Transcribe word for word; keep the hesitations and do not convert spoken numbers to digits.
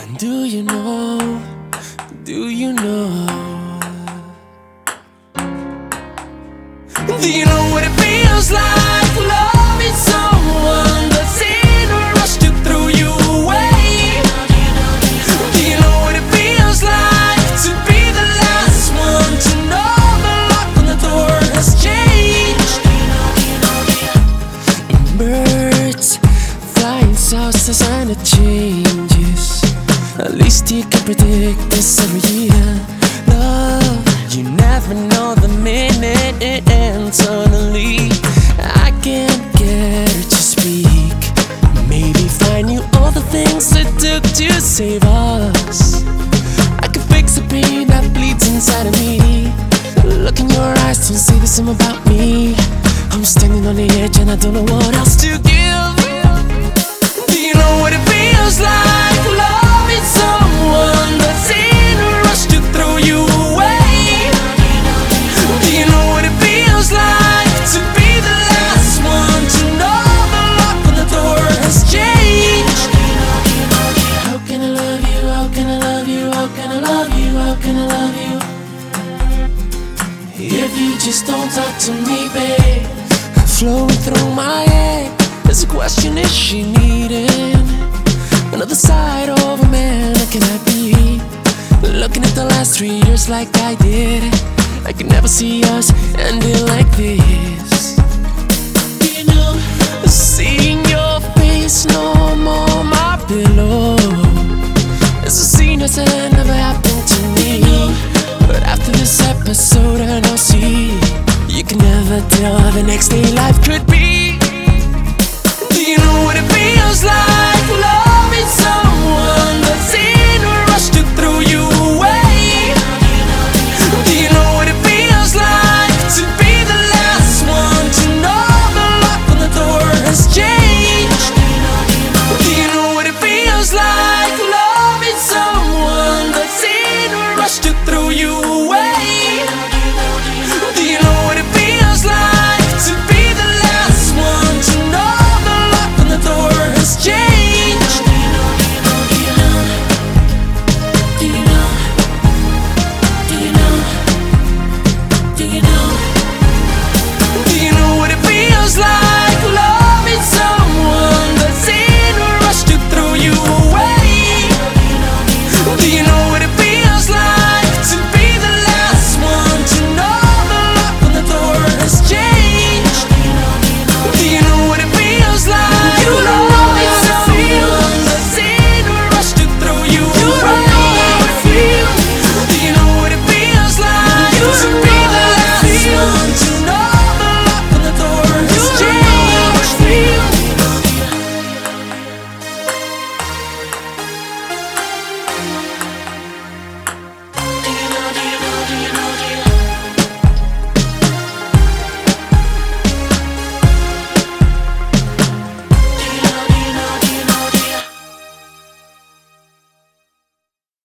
And do you know, do you know, do you know what it feels like loving someone that's in a rush to throw you away? Do you know what it feels like to be the last one to know the lock on the door has changed? Birds flying south as and it changes. At least you can predict this every year. Love, you never know the minute it ends. Suddenly I can't get her to speak. Maybe find you all the things it took to save us. I can fix the pain that bleeds inside of me. Look in your eyes, don't say the same about me. I'm standing on the edge and I don't know what else to give. Do you know what it feels like loving someone that's in a rush to throw you away? Do you know what it feels like to be the last one to know the lock on the door has changed? How can I love you, how can I love you, how can I love you, how can I love you if you just don't talk to me, babe? Flowing through my head, there's a question, is she needing another side of a man? That can I be looking at the last three years like I did? I could never see us ending like this. You know, seeing your face no more my pillow. It's a scene that never happened to me. But after this episode I know, see, you can never tell how the next day life could be. Do you know what it feels like loving someone that's in a rush to throw you